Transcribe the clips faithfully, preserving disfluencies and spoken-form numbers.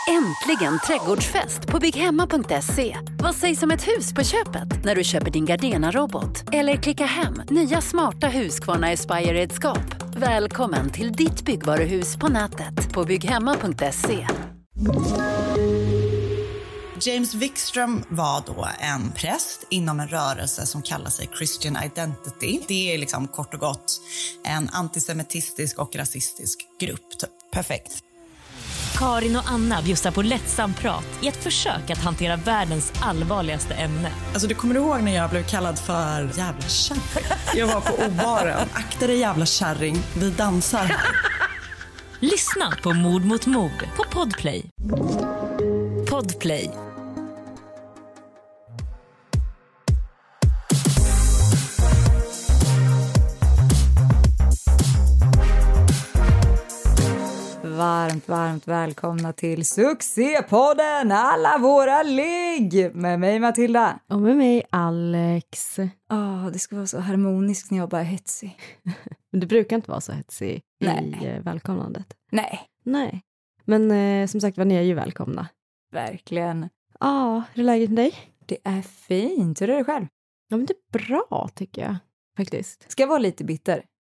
Äntligen trädgårdsfest på bygghemma punkt se. Vad sägs om ett hus på köpet när du köper din Gardena-robot? Eller klicka hem nya smarta Husqvarna Aspire-redskap. Välkommen till ditt byggvaruhus på nätet på bygghemma punkt se. James Wikström var då en präst inom en rörelse som kallar sig Christian Identity. Det är liksom kort och gott en antisemitistisk och rasistisk grupp. Typ. Perfekt. Karin och Anna bjussar på lättsam prat i ett försök att hantera världens allvarligaste ämne. Alltså du kommer ihåg när jag blev kallad för jävla kärring? Jag var på O-baren. Akta dig jävla kärring, vi dansar. Lyssna på Mord mot mord på Podplay. Podplay. Varmt, varmt välkomna till Succépodden Alla våra ligg med mig Matilda. Och med mig Alex. Oh, det ska vara så harmoniskt när jag bara är hetsig. Men det brukar inte vara så hetsig Nej. i eh, välkomnandet. Nej. Nej. Men eh, som sagt var, ni är ju välkomna. Verkligen. Ja, ah, hur är läget med dig? Det är fint. Hur är det själv? Ja, men det är bra tycker jag. Faktiskt. Ska jag vara lite bitter?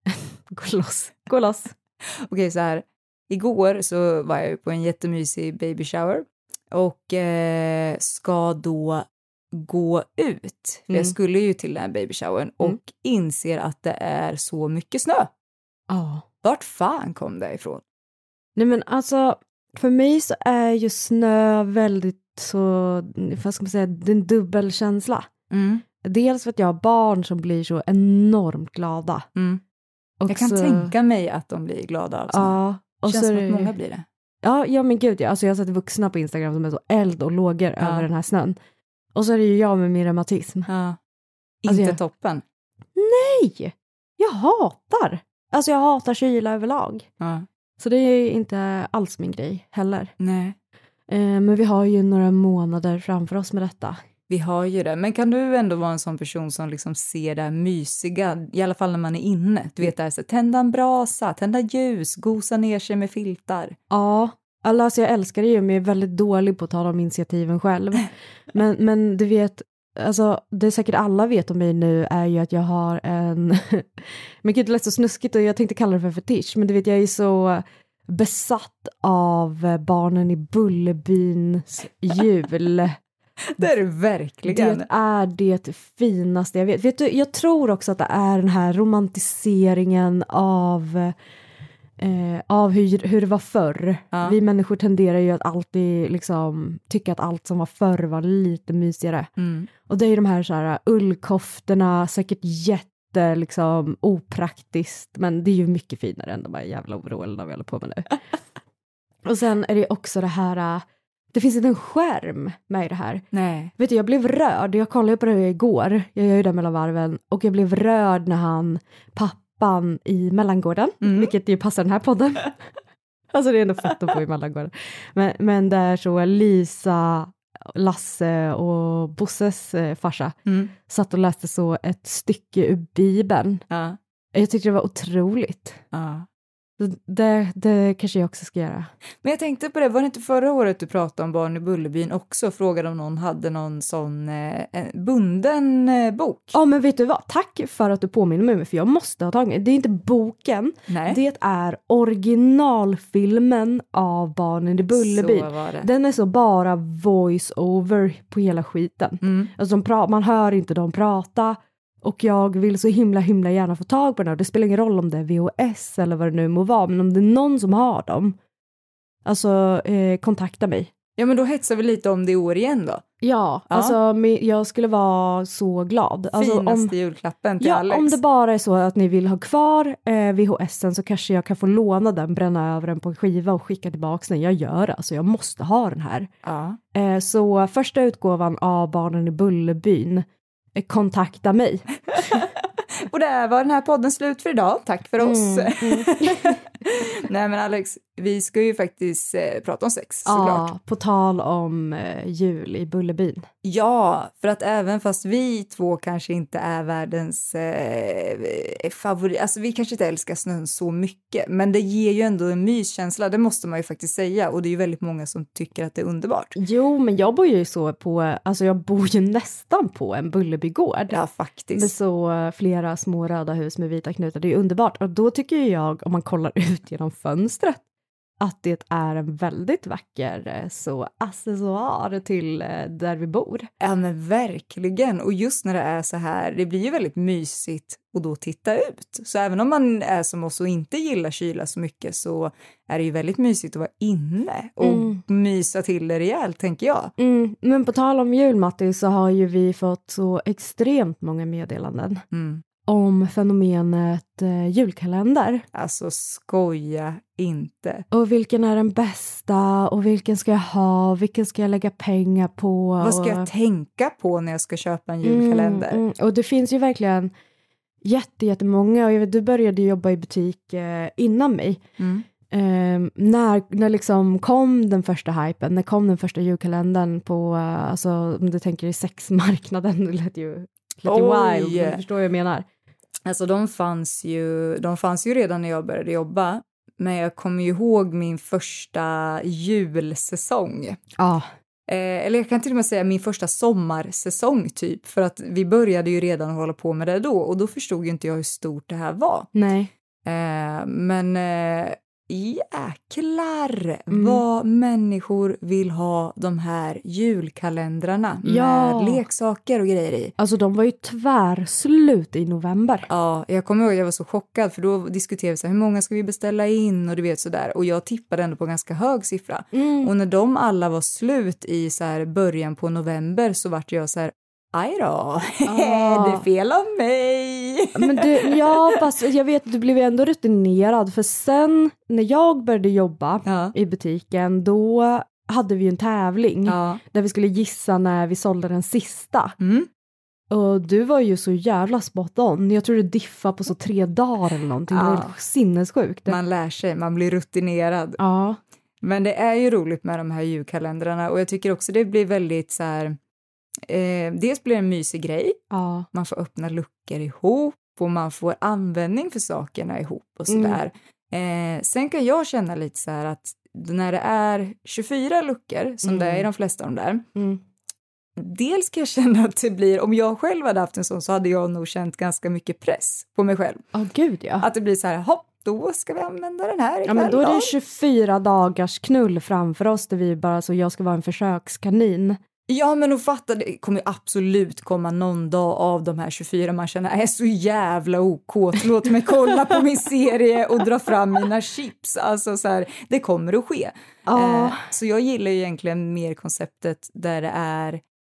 Gå loss. Gå loss. Okej, så här. Igår så var jag på en jättemysig baby shower och eh, ska då gå ut. För Mm. jag skulle ju till den här baby showern och Mm. inser att det är så mycket snö. Ja. Vart fan kom det ifrån? Nej men alltså, för mig så är ju snö väldigt så, vad ska man säga, det är en dubbelkänsla. Mm. Dels för att jag har barn som blir så enormt glada. Mm. Och Jag kan så, tänka mig att de blir glada av snö. Ja. Det Och känns så som är att det- många blir det. Ja, ja men gud, ja. Alltså jag har sett vuxna på Instagram som är så eld och lågor Ja. över den här snön. Och så är det ju jag med min reumatism. Ja. Alltså, Inte jag- toppen. Nej! Jag hatar! Alltså jag hatar kyla överlag. Ja. Så det är inte alls min grej heller. Nej. Eh, men vi har ju några månader framför oss med detta. Vi har ju det. Men kan du ändå vara en sån person som liksom ser det här mysiga, i alla fall när man är inne? Du vet det här, så tända en brasa, tända ljus, gosa ner sig med filtar. Ja, alltså jag älskar det ju, men jag är väldigt dålig på att ta de initiativen själv. men, men du vet, alltså det säkert alla vet om mig nu är ju att jag har en, men gud det lät så snuskigt och jag tänkte kalla det för fetisch, men du vet jag är så besatt av barnen i Bullerbyns jul. Det är du verkligen. Det är det finaste jag vet. Vet du, jag tror också att det är den här romantiseringen av, eh, av hur, hur det var förr. Ja. Vi människor tenderar ju att alltid liksom tycka att allt som var förr var lite mysigare. Mm. Och det är ju de här, så här ullkoftorna, säkert jätte liksom opraktiskt, men det är ju mycket finare än de här jävla overallerna vi håller på med nu. Och sen är det också det här, det finns inte en skärm med i det här. Nej. Vet du, jag blev rörd. Jag kollade på det igår. Jag gör ju det mellan varven. Och jag blev rörd när han, pappan i Mellangården. Mm. Vilket ju passar den här podden. Alltså det är ändå fett att bo i Mellangården. Men, men där så Lisa, Lasse och Bosses eh, farsa Mm. satt och läste så ett stycke ur Bibeln. Ja. Jag tyckte det var otroligt. Ja. Det, det kanske jag också ska göra. Men jag tänkte på det, var det inte förra året du pratade om barn i Bullerbyn också? Frågade om någon hade någon sån eh, bunden eh, bok. Ja, men vet du vad? Tack för att du påminner mig, för jag måste ha tagit. Det är inte boken. Nej. Det är originalfilmen av Barnen i Bullerbyn. Så var det. Den är så bara voice over på hela skiten. Mm. Alltså de pra- man hör inte dem prata. Och jag vill så himla himla gärna få tag på den här. Det spelar ingen roll om det är V H S eller vad det nu må vara. Men om det är någon som har dem, alltså eh, kontakta mig. Ja, men då hetsar vi lite om det i år igen då. Ja, Ja. alltså me- jag skulle vara så glad. Alltså, Finaste om, julklappen till ja, Alex. om det bara är så att ni vill ha kvar eh, V H S:en så kanske jag kan få låna den, bränna över den på en skiva och skicka tillbaka den. Jag gör det, alltså jag måste ha den här. Ja. Eh, så första utgåvan av Barnen i Bullerbyn, eh, kontakta mig. Och där var den här podden slut för idag. Tack för oss. Mm, mm. Nej men Alex, vi ska ju faktiskt eh, prata om sex såklart. Ja, på tal om eh, jul i Bullerbyn. Ja, för att även fast vi två kanske inte är världens eh, favorit, alltså vi kanske inte älskar snön så mycket, men det ger ju ändå en myskänsla, det måste man ju faktiskt säga, och det är ju väldigt många som tycker att det är underbart. Jo, men jag bor ju så på, alltså jag bor ju nästan på en Bullerbygård. Ja, faktiskt. Med så flera små röda hus med vita knutar, det är ju underbart. Och då tycker jag, om man kollar ut genom fönstret, att det är en väldigt vacker så accessoar till där vi bor. Ja men verkligen, och just när det är så här, det blir ju väldigt mysigt att då titta ut. Så även om man är som oss och inte gillar kyla så mycket, så är det ju väldigt mysigt att vara inne och mm. mysa till det rejält, tänker jag. Mm. Men på tal om jul, Matti, så har ju vi fått så extremt många meddelanden. Mm. Om fenomenet eh, julkalender. Alltså skoja inte. Och vilken är den bästa? Och vilken ska jag ha? Vilken ska jag lägga pengar på? Vad ska och... jag tänka på när jag ska köpa en julkalender? Mm, mm. Och det finns ju verkligen jätte, jättemånga. Och jag vet, du började jobba i butik eh, innan mig. Mm. Eh, när, när liksom kom den första hypen? När kom den första julkalendern på, eh, alltså om du tänker i sexmarknaden, det lät ju, lät ju wild. Du förstår vad jag menar. Alltså de fanns ju, de fanns ju redan när jag började jobba. Men jag kommer ju ihåg min första julsäsong. Ja. Eh, eller jag kan till och med säga min första sommarsäsong typ. För att vi började ju redan hålla på med det då. Och då förstod ju inte jag hur stort det här var. Nej. Eh, men eh, jäklar mm. vad människor vill ha de här julkalendrarna ja. med leksaker och grejer i. Alltså de var ju tvärslut i november. Ja, jag kommer ihåg att jag var så chockad, för då diskuterade vi så här, hur många ska vi beställa in och du vet sådär. Och jag tippade ändå på en ganska hög siffra. Mm. Och när de alla var slut i så här början på november, så vart jag så här, aj då, ah. det är fel av mig. Men du, ja, fast jag vet att du blev ändå rutinerad. För sen när jag började jobba ja. i butiken, då hade vi en tävling ja. där vi skulle gissa när vi sålde den sista. Mm. Och du var ju så jävla spot on. Jag tror du diffade på så tre dagar eller någonting. Ja. Det var sinnessjukt. Man lär sig, man blir rutinerad. Ja. Men det är ju roligt med de här julkalendrarna. Och jag tycker också det blir väldigt så här... Eh, dels blir det en mysig grej. Ja. Man får öppna luckor ihop och man får användning för sakerna ihop och sådär. Mm. Eh, sen kan jag känna lite så här att när det är tjugofyra luckor, som mm. det är i de flesta av de där, mm. dels kan jag känna att det blir, om jag själv hade haft en sån, så hade jag nog känt ganska mycket press på mig själv. Åh oh, gud ja. Att det blir så här, hopp, då ska vi använda den här ikväll. Ja, men då är det tjugofyra dagars knull framför oss, där vi bara så jag ska vara en försökskanin. Ja, men och fatta, det kommer ju absolut komma någon dag av de här tjugofyra man känner, jag är så jävla okåt, låt mig kolla på min serie och dra fram mina chips. Alltså så här, det kommer att ske. Ja. Eh, så jag gillar ju egentligen mer konceptet där det är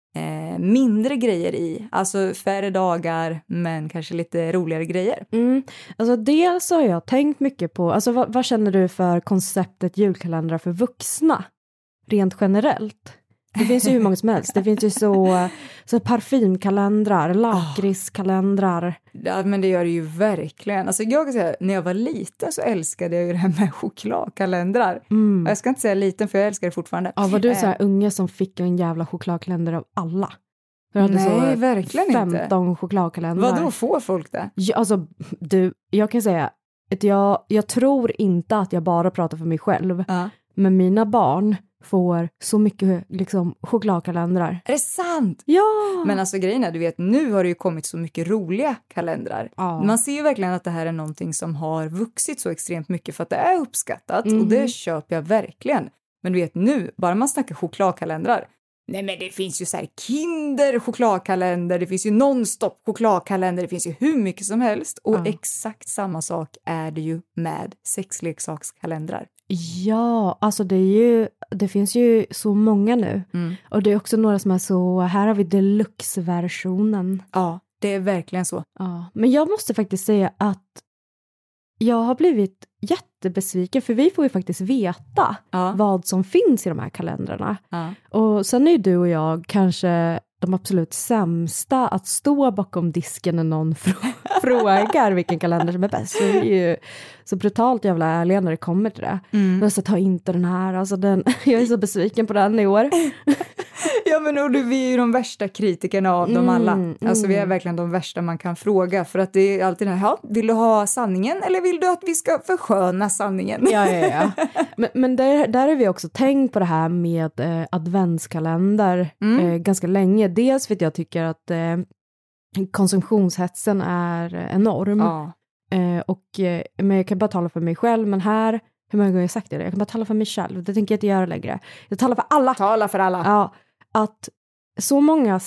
eh, mindre grejer i. Alltså färre dagar, men kanske lite roligare grejer. Mm. Alltså dels så har jag tänkt mycket på, alltså vad, vad känner du för konceptet julkalendrar för vuxna? Rent generellt. Det finns ju hur många som helst. Det finns ju så, så parfymkalendrar, lakritskalendrar. Ja, men det gör det ju verkligen. Alltså jag kan säga, när jag var liten så älskade jag ju det här med chokladkalendrar. Mm. Jag ska inte säga liten, för jag älskar det fortfarande. Ja, var du så här eh. unge som fick en jävla chokladkalender av alla? Nej, så verkligen femton inte. femton chokladkalendrar. Vad då får folk det? Ja, alltså, du, jag kan säga att jag, jag tror inte att jag bara pratar för mig själv. Uh. Men mina barn får så mycket liksom chokladkalendrar. Är det sant? Ja! Men alltså grejen är, du vet, nu har det ju kommit så mycket roliga kalendrar. Ja. Man ser ju verkligen att det här är någonting som har vuxit så extremt mycket, för att det är uppskattat. Mm. Och det köper jag verkligen. Men du vet, nu, bara man snackar chokladkalendrar. Nej, men det finns ju så här Kinder chokladkalender, det finns ju nonstop chokladkalender, det finns ju hur mycket som helst. Och ja. exakt samma sak är det ju med sexleksakskalendrar. Ja, alltså det är ju, det finns ju så många nu. Mm. Och det är också några som är så, här har vi deluxe-versionen. Ja, det är verkligen så. Ja, men jag måste faktiskt säga att jag har blivit jättebesviken, för vi får ju faktiskt veta ja. vad som finns i de här kalendrarna. Ja. Och sen är ju du och jag kanske de absolut sämsta att stå bakom disken när någon fr- frågar vilken kalender som är bäst. Så det är ju så brutalt jävla ärliga när det kommer till det. Mm. Men så ta inte den här, alltså den, jag är så besviken på den i år. Ja, men och du, vi är ju de värsta kritikerna av dem alla. Mm, alltså vi är verkligen de värsta man kan fråga. För att det är alltid det här, ja, vill du ha sanningen eller vill du att vi ska försköna sanningen? Ja, ja, ja. Men, men där, där har vi också tänkt på det här med eh, adventskalender mm. eh, ganska länge. Dels för att jag tycker att eh, konsumtionshetsen är enorm. Ja. Eh, och, eh, men jag kan bara tala för mig själv, men här, hur många gånger har jag sagt det? Jag kan bara tala för mig själv, det tänker jag inte göra längre. Jag talar för alla. Tala för alla. Ja, att så många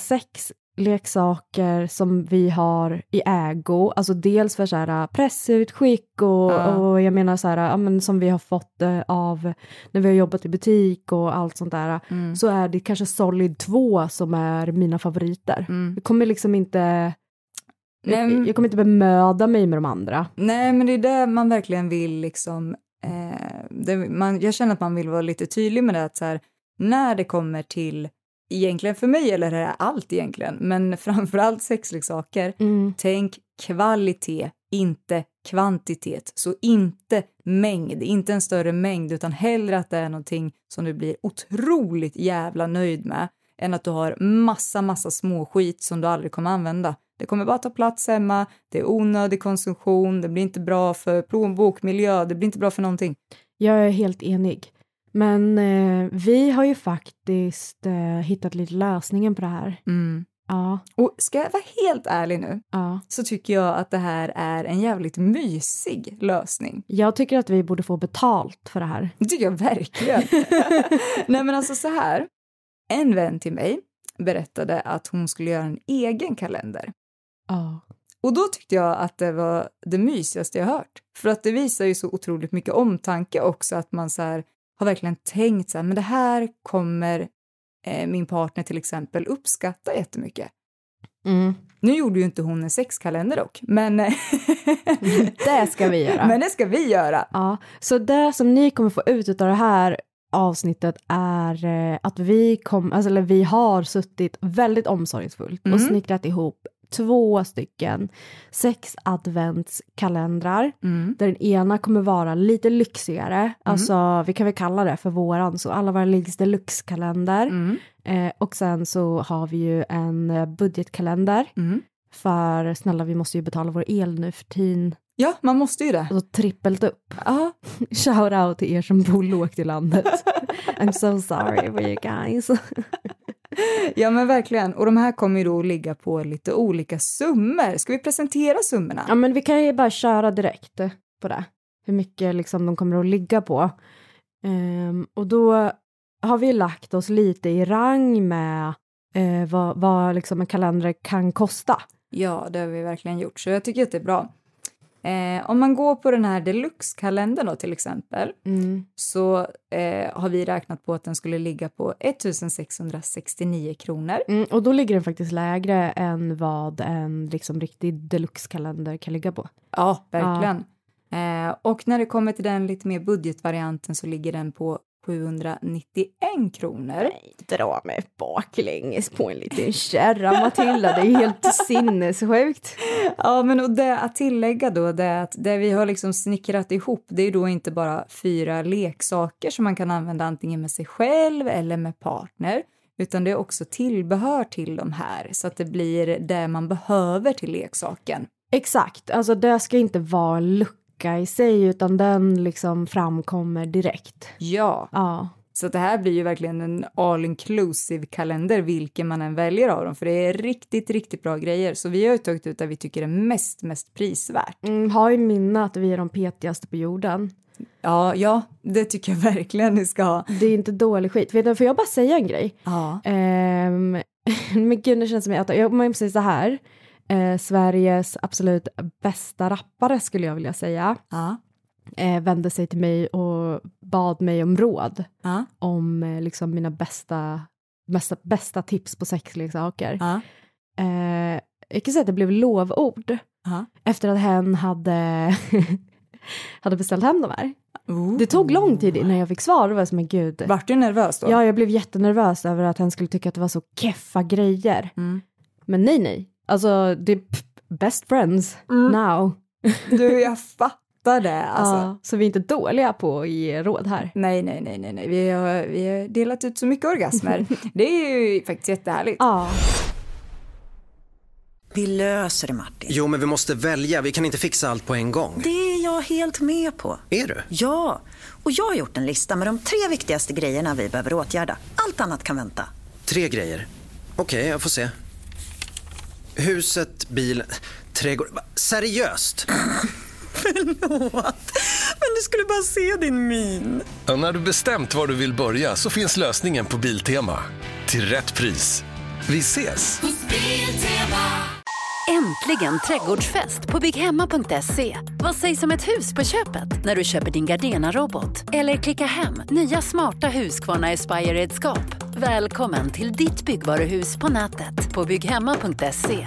sexleksaker som vi har i ägo, alltså dels för så här pressutskick och, ja. och jag menar så här, ja, men som vi har fått eh, av när vi har jobbat i butik och allt sånt där, mm. så är det kanske Solid två som är mina favoriter. Mm. Jag kommer liksom inte jag, jag kommer inte bemöda mig med de andra. Nej, men det är det man verkligen vill liksom eh, det, man, jag känner att man vill vara lite tydlig med det, att så här, när det kommer till egentligen för mig, eller det är allt egentligen, men framförallt sexleksaker, mm. tänk kvalitet, inte kvantitet. Så inte mängd, inte en större mängd, utan hellre att det är någonting som du blir otroligt jävla nöjd med, än att du har massa, massa små skit som du aldrig kommer använda. Det kommer bara ta plats hemma, det är onödig konsumtion, det blir inte bra för plånbok, miljö, det blir inte bra för någonting. Jag är helt enig. Men eh, vi har ju faktiskt eh, hittat lite lösningen på det här. Mm. Ja. Och ska jag vara helt ärlig nu, ja. så tycker jag att det här är en jävligt mysig lösning. Jag tycker att vi borde få betalt för det här. Det tycker jag verkligen. Nej, men alltså så här. En vän till mig berättade att hon skulle göra en egen kalender. Ja. Och då tyckte jag att det var det mysigaste jag hört. För att det visar ju så otroligt mycket omtanke också, att man så här har verkligen tänkt så här, men det här kommer eh, min partner till exempel uppskatta jättemycket. Mm. Nu gjorde ju inte hon en sexkalender dock, men det ska vi göra. Men det ska vi göra. Ja, så det som ni kommer få ut av det här avsnittet är eh, att vi kom, alltså, eller vi har suttit väldigt omsorgsfullt mm. och snickrat ihop två stycken sex adventskalendrar. Mm. Där den ena kommer vara lite lyxigare. Mm. Alltså vi kan väl kalla det för våran. Så alla våra liggs deluxe-kalender. Mm. Eh, och sen så har vi ju en budgetkalender. Mm. För snälla, vi måste ju betala vår el nu för tiden. Ja, man måste ju det. Och så trippelt upp. Ja. Shout out till er som bor lågt i landet. I'm so sorry for you guys. Ja, men verkligen. Och de här kommer ju då att ligga på lite olika summor. Ska vi presentera summorna? Ja, men vi kan ju bara köra direkt på det. Hur mycket liksom de kommer att ligga på. Um, och då har vi lagt oss lite i rang med uh, vad, vad liksom en kalender kan kosta. Ja, det har vi verkligen gjort. Så jag tycker att det är bra. Eh, om man går på den här deluxe-kalendern då till exempel, mm. så eh, har vi räknat på att den skulle ligga på ettusensexhundrasextionio kronor. Mm, och då ligger den faktiskt lägre än vad en liksom riktig deluxe-kalender kan ligga på. Ja, verkligen. Ja. Eh, och när det kommer till den lite mer budgetvarianten så ligger den på sjuhundranittioen kronor. Nej, dra mig baklänges på en liten kärra, Matilda. Det är helt sinnessjukt. Ja, men och det att tillägga då, det är att det vi har liksom snickrat ihop, det är då inte bara fyra leksaker som man kan använda antingen med sig själv eller med partner, utan det är också tillbehör till de här, så att det blir det man behöver till leksaken. Exakt, alltså det ska inte vara lucka i sig, utan den liksom framkommer direkt. Ja. Ja. Så det här blir ju verkligen en all-inclusive kalender, vilken man än väljer av dem. För det är riktigt, riktigt bra grejer. Så vi har ju tagit ut det vi tycker är mest, mest prisvärt. Mm, ha i minne att vi är de petigaste på jorden. Ja, ja, det tycker jag verkligen ni ska ha. Det är inte dålig skit. Vet du, får jag bara säga en grej? Ja. Um, men gud, det känns som att jag måste säga så här. Eh, Sveriges absolut bästa rappare skulle jag vilja säga. Ja. Eh, vände sig till mig och bad mig om råd. Ja. Om eh, liksom mina bästa, bästa, bästa tips på sexleksaker. Ja. Eh, jag kan säga att det blev lovord. Ja. Efter att hen hade, hade beställt hem de här. Oh. Det tog lång tid innan jag fick svar. Det var som en gud. Vart du nervös då? Ja, jag blev jättenervös över att han skulle tycka att det var så keffa grejer. Mm. Men nej, nej. Alltså, det är best friends mm. now. Du, jag fattar det. Alltså. Ja, så vi är inte dåliga på att ge råd här. Nej, nej, nej, nej. nej. Vi, har, vi har delat ut så mycket orgasmer. Det är ju faktiskt jättehärligt. Ja. Vi löser det, Martin. Jo, men vi måste välja. Vi kan inte fixa allt på en gång. Det är jag helt med på. Är du? Ja, och jag har gjort en lista med de tre viktigaste grejerna vi behöver åtgärda. Allt annat kan vänta. Tre grejer? Okej, okay, jag får se. Huset, bil, trädgård. Seriöst? Förlåt, men du skulle bara se din min. Ja, när du bestämt var du vill börja så finns lösningen på Biltema. Till rätt pris. Vi ses! Äntligen trädgårdsfest på bygghemma punkt se. Vad sägs om ett hus på köpet när du köper din Gardena-robot? Eller klicka hem nya smarta Husqvarna Aspire-redskap. Välkommen till ditt byggvaruhus på nätet på bygghemma punkt se.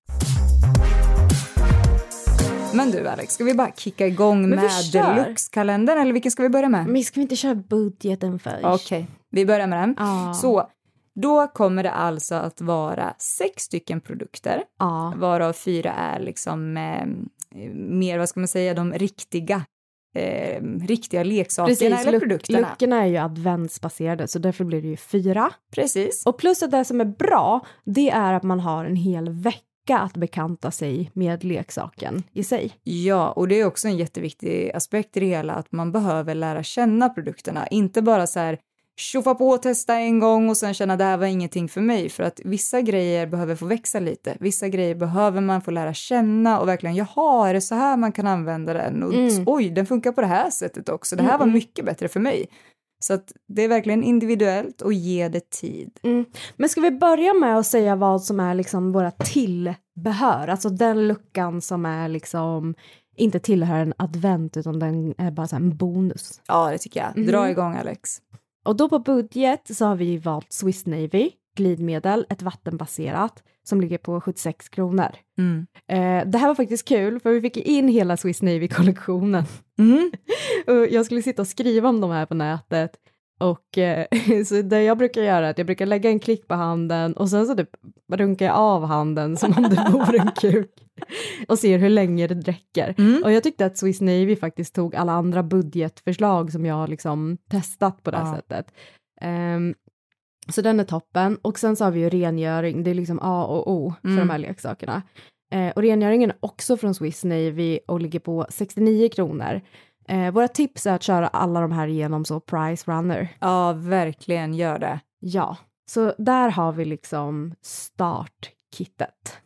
Men du Alex, ska vi bara kicka igång med Deluxe-kalendern eller vilken ska vi börja med? Men ska vi inte köra budgeten först? Okej, okay, vi börjar med den. Ah. Så, då kommer det alltså att vara sex stycken produkter. Ah. Varav fyra är liksom eh, mer, vad ska man säga, de riktiga eh, riktiga leksakerna. Precis, eller produkterna. Luckorna är ju adventsbaserade så därför blir det ju fyra. Precis. Och plus att det som är bra, det är att man har en hel vecka att bekanta sig med leksaken i sig. Ja, och det är också en jätteviktig aspekt i det hela att man behöver lära känna produkterna. Inte bara så här tjoffa på och testa en gång och sen känna att det här var ingenting för mig. För att vissa grejer behöver få växa lite. Vissa grejer behöver man få lära känna och verkligen, jaha, är det så här man kan använda den? Och mm. oj, den funkar på det här sättet också. Det här var mycket bättre för mig. Så att det är verkligen individuellt och ge det tid. Mm. Men ska vi börja med att säga vad som är liksom våra tillbehör? Alltså den luckan som är liksom inte tillhör en advent utan den är bara så här en bonus. Ja, det tycker jag. Dra mm. igång Alex. Och då på budget så har vi valt Swiss Navy, glidmedel, ett vattenbaserat som ligger på sjuttiosex kronor. Mm. Eh, det här var faktiskt kul för vi fick in hela Swiss Navy-kollektionen. Mm. Och jag skulle sitta och skriva om de här på nätet. Och eh, så det jag brukar göra är att jag brukar lägga en klick på handen och sen så typ runkar jag av handen som om det vore en kuk. Och ser hur länge det räcker. Mm. Och jag tyckte att Swiss Navy faktiskt tog alla andra budgetförslag som jag har liksom testat på det här ja. sättet. Um, så den är toppen. Och sen så har vi ju rengöring. Det är liksom A och O för mm. de här leksakerna. Uh, och rengöringen är också från Swiss Navy och ligger på sextionio kronor. Uh, våra tips är att köra alla de här igenom så Price Runner. Ja, verkligen gör det. Ja, så där har vi liksom startkittet.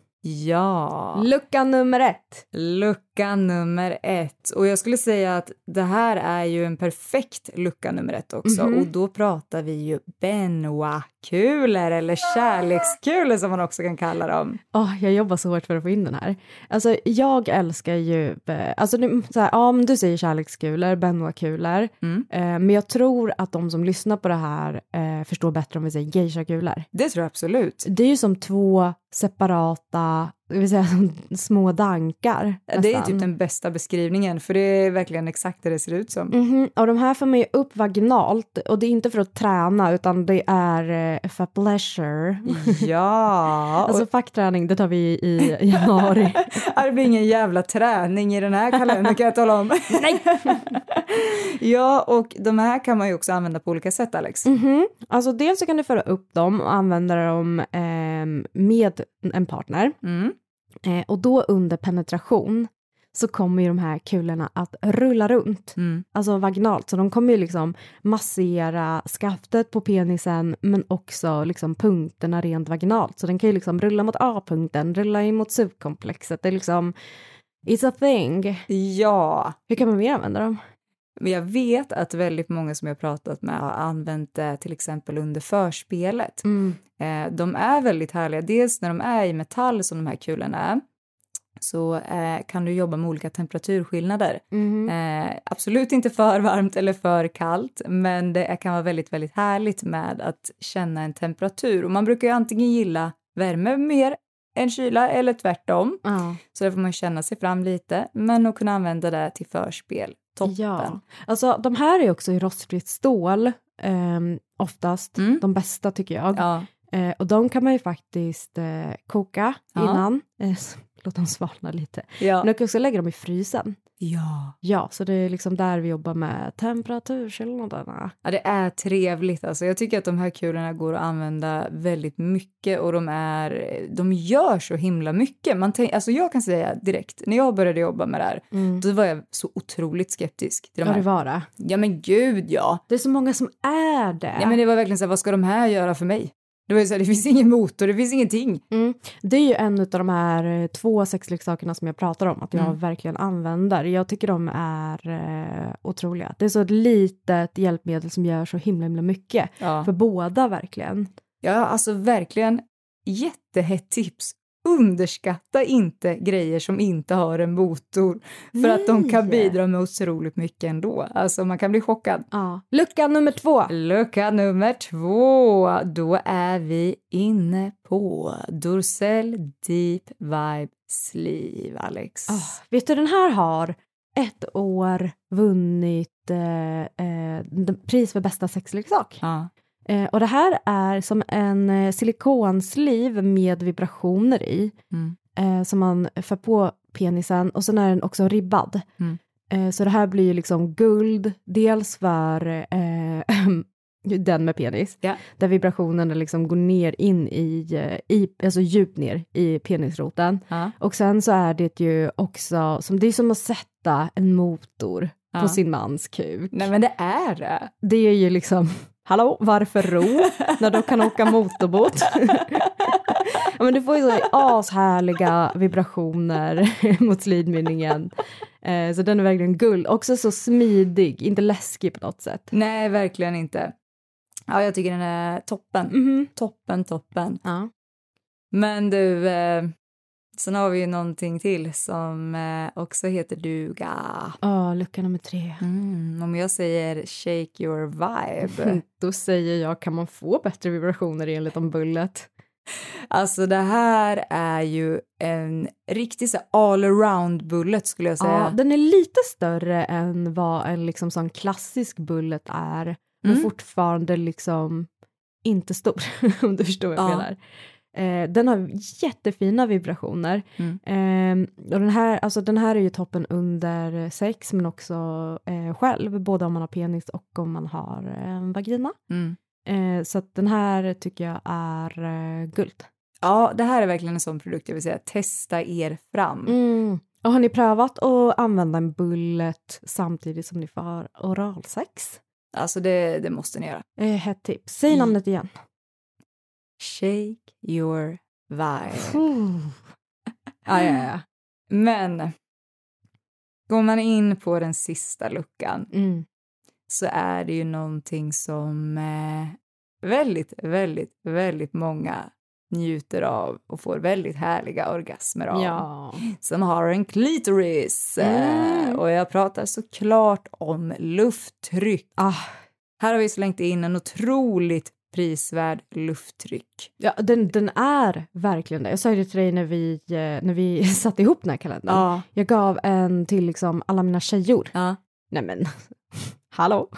Ja. Lucka nummer ett. Lucka nummer ett. Och jag skulle säga att det här är ju en perfekt lucka nummer ett också. Mm-hmm. Och då pratar vi ju Benoit-kulor eller kärlekskulor som man också kan kalla dem. Oh, jag jobbar så hårt för att få in den här. Alltså jag älskar ju, alltså så här, ja men du säger kärlekskulor, Benoit-kulor. Mm. Eh, men jag tror att de som lyssnar på det här eh, förstår bättre om vi säger geisha-kulor. Det tror jag absolut. Det är ju som två separata, jag vill säga små dankar. Nästan. Det är typ den bästa beskrivningen för det är verkligen exakt det det ser ut som. Mm-hmm. Och de här får man ju upp vaginalt och det är inte för att träna utan det är uh, för pleasure. Ja. Alltså fackträning, det tar vi i januari. Det blir ingen jävla träning i den här kalendern kan jag tala om. Nej! Ja, och de här kan man ju också använda på olika sätt, Alex. Mm-hmm. Alltså dels så kan du föra upp dem och använda dem eh, med en partner. Mm. Eh, och då under penetration så kommer ju de här kulorna att rulla runt. Mm. Alltså vaginalt. Så de kommer ju liksom massera skaftet på penisen men också liksom punkterna rent vaginalt. Så den kan ju liksom rulla mot A-punkten, rulla in mot subkomplexet. Det är liksom, it's a thing. Ja. Hur kan man mer använda dem? Men jag vet att väldigt många som jag har pratat med har använt det till exempel under förspelet. Mm. Eh, de är väldigt härliga. Dels när de är i metall som de här kulorna är. Så eh, kan du jobba med olika temperaturskillnader. Mm. Eh, absolut inte för varmt eller för kallt. Men det kan vara väldigt, väldigt härligt med att känna en temperatur. Och man brukar ju antingen gilla värme mer än kyla eller tvärtom. Mm. Så där får man känna sig fram lite. Men att kunna använda det till förspel. Toppen. Ja, alltså de här är också i rostfritt stål eh, oftast, mm. de bästa tycker jag. Ja. Eh, och de kan man ju faktiskt eh, koka ja. innan, eh, låt dem svalna lite. Ja. Men du kan också lägga dem i frysen. Ja. Ja, så det är liksom där vi jobbar med temperaturskillnaderna. Ja, det är trevligt alltså. Jag tycker att de här kulorna går att använda väldigt mycket och de är, de gör så himla mycket. Man tänk, alltså jag kan säga direkt, när jag började jobba med det här, mm. då var jag så otroligt skeptisk till de ja, här. det var det. Ja, men gud, ja. Det är så många som är det. Ja, men det var verkligen så här, vad ska de här göra för mig? Det var ju så här, det finns ingen motor, det finns ingenting. Mm. Det är ju en av de här två sexleksakerna som jag pratar om, att jag mm. verkligen använder. Jag tycker de är eh, otroliga. Det är så ett litet hjälpmedel som gör så himla, himla mycket. Ja. För båda verkligen. Ja, alltså verkligen jättehett tips. Underskatta inte grejer som inte har en motor. För Nej. Att de kan bidra med otroligt mycket ändå. Alltså man kan bli chockad. Ja. Lucka nummer två. Lucka nummer två. Då är vi inne på Duracell Deep Vibe Sleeve, Alex. Oh, vet du, den här har ett år vunnit eh, eh, pris för bästa sexleksak. Ja. Eh, och det här är som en eh, silikonsliv med vibrationer i. Mm. Eh, som man för på penisen. Och sen är den också ribbad. Mm. Eh, så det här blir ju liksom guld. Dels för eh, den med penis. Yeah. Där vibrationerna liksom går ner in i, i alltså djupt ner i penisroten. Uh. Och sen så är det ju också, som det är som att sätta en motor uh. på sin mans kuk. Nej, men det är det. Det är ju liksom... Hallå, varför ro? När du kan åka motorbåt. Ja, men du får ju så ashärliga vibrationer mot slidmynningen. Eh, så den är verkligen guld. Också så smidig, inte läskig på något sätt. Nej, verkligen inte. Ja, jag tycker den är toppen. Mm-hmm. Toppen, toppen. Ja. Men du, eh, sen har vi ju någonting till som eh, också heter duga. Ja, oh, lucka nummer tre. Mm, om jag säger shake your vibe. Då säger jag, kan man få bättre vibrationer enligt om bullet? Alltså det här är ju en riktig så all-around bullet skulle jag säga. Ja, den är lite större än vad en liksom sån klassisk bullet är. Mm. Men fortfarande liksom inte stor, om du förstår vad jag ja. menar. Eh, den har jättefina vibrationer. Mm. Eh, och den här, alltså den här är ju toppen under sex, men också eh, själv. Både om man har penis och om man har en eh, vagina. Mm. Eh, så att den här tycker jag är eh, guld. Ja, det här är verkligen en sån produkt jag vill säga. Testa er fram. Mm. Och har ni prövat att använda en bullet samtidigt som ni får oralsex? Alltså det, det måste ni göra. Eh, hett tips. Säg mm. namnet igen. Shake your vibe. ja, ja, ja. Men går man in på den sista luckan mm. så är det ju någonting som eh, väldigt, väldigt, väldigt många njuter av och får väldigt härliga orgasmer av. Ja. Som har en klitoris. Mm. Eh, och jag pratar såklart om lufttryck. Ah. Här har vi slängt in en otroligt prisvärd lufttryck. Ja, den, den är verkligen det. Jag sa det till dig när vi, när vi satte ihop den här kalendern. Ja. Jag gav en till liksom alla mina tjejor. Ja. Nej men, hallå.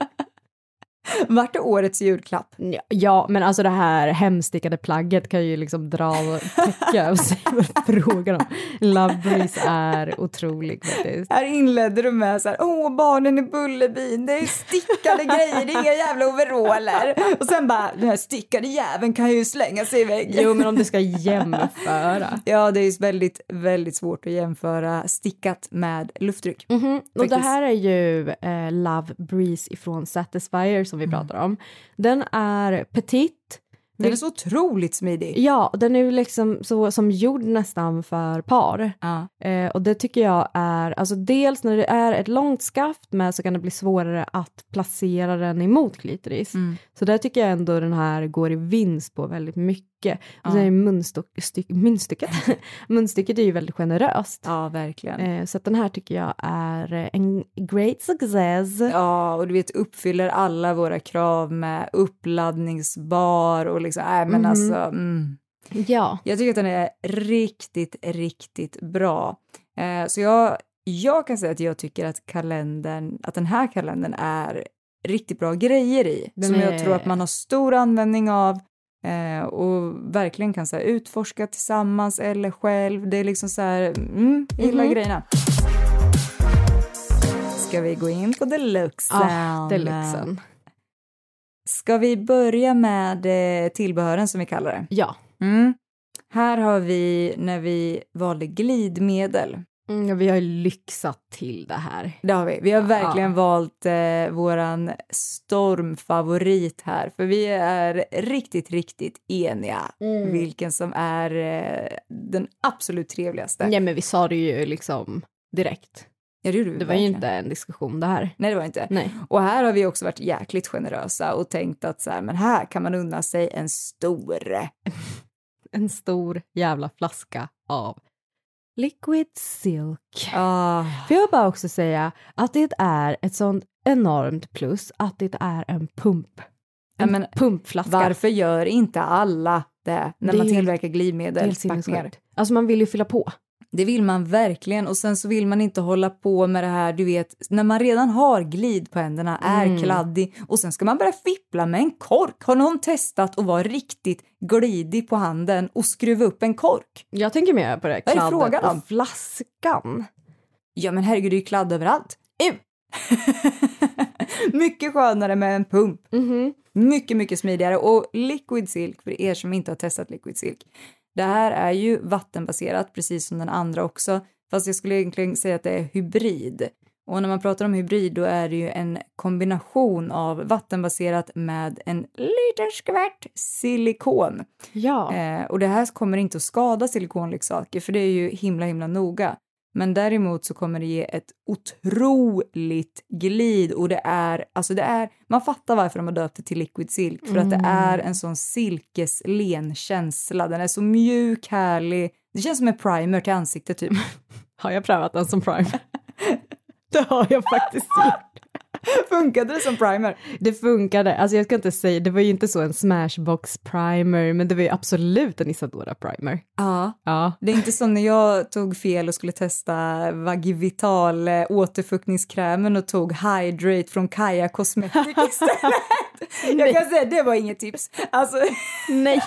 Vart är årets julklapp? Ja, ja, men alltså det här hemstickade plagget kan ju liksom dra och täcka och se vad frågan om. Love Breeze är otrolig faktiskt. Här inledde du med så här, åh barnen i Bullerbyn, det är stickade grejer, det är inga jävla overaller. Och sen bara, den här stickade jäveln kan ju slänga sig i väggen. Jo, men om du ska jämföra. Ja, det är väldigt, väldigt svårt att jämföra stickat med lufttryck. Mm-hmm. Och det här är ju eh, Love Breeze ifrån Satisfyer som vi mm. pratar om. Den är petit. Den är så otroligt smidig. Ja, den är ju liksom så som gjord nästan för par. Ja. Eh, och det tycker jag är, alltså dels när det är ett långt skaft med så kan det bli svårare att placera den emot klitoris. Mm. Så där tycker jag ändå den här går i vinst på väldigt mycket. Och Ja. så är munstyck, munstycket. munstycket är ju väldigt generöst. Ja, verkligen. Eh, så att den här tycker jag är en great success. Ja, och du vet uppfyller alla våra krav med uppladdningsbar och liksom, nej men Mhm. alltså, mm. Ja. Jag tycker att den är riktigt, riktigt bra. Eh, så jag jag kan säga att jag tycker att kalendern, att den här kalendern är riktigt bra grejer i. Den som är... jag tror att man har stor användning av eh, och verkligen kan så här, utforska tillsammans eller själv. Det är liksom så här, mm, gillar mm-hmm. grejerna. Ska vi gå in på deluxen? Ja, deluxen. Ska vi börja med eh, tillbehören som vi kallar det? Ja. Mm. Här har vi när vi valde glidmedel. Mm, vi har ju lyxat till det här. Det har vi. Vi har verkligen ja. valt eh, våran stormfavorit här. För vi är riktigt, riktigt eniga. Mm. Vilken som är eh, den absolut trevligaste. Ja, men vi sa det ju liksom direkt. Ja, det, det var verkligen. ju inte en diskussion det här. Nej, det var inte. Nej. Och här har vi också varit jäkligt generösa och tänkt att så här, men här kan man unna sig en stor... en stor jävla flaska av Liquid Silk. Ah. För jag vill bara också säga att det är ett sånt enormt plus att det är en pump. En ja, men, pumpflaska. Varför gör inte alla det när det man tillverkar glidmedel? Alltså man vill ju fylla på. Det vill man verkligen. Och sen så vill man inte hålla på med det här, du vet, när man redan har glid på händerna, är mm. kladdig. Och sen ska man börja fippla med en kork. Har någon testat att vara riktigt glidig på handen och skruva upp en kork? Jag tänker mer på det. Vad är frågan om? Flaskan. Ja, men herregud, det är ju kladd överallt. Uh. Mycket skönare med en pump. Mm-hmm. Mycket, mycket smidigare. Och Liquid Silk, för er som inte har testat Liquid Silk. Det här är ju vattenbaserat, precis som den andra också. Fast jag skulle egentligen säga att det är hybrid. Och när man pratar om hybrid, då är det ju en kombination av vattenbaserat med en liten skvätt silikon. Ja. Eh, och det här kommer inte att skada silikonleksaker, för det är ju himla, himla noga. Men däremot så kommer det ge ett otroligt glid och det är, alltså det är, man fattar varför de har döpt det till Liquid Silk. För mm. att det är en sån silkeslen känsla. Den är så mjuk, härlig. Det känns som en primer till ansiktet typ. Har jag prövat den som primer? Det har jag faktiskt gjort. Funkade det som primer? Det funkade. Alltså jag ska inte säga, det var ju inte så en Smashbox primer, men det var ju absolut en Isadora primer. Ja. Ja. Det är inte som när jag tog fel och skulle testa Vagivital äh, återfuktningskrämen och tog Hydrate från Kaja Cosmetics istället. Jag kan säga, det var inget tips. Alltså... Nej.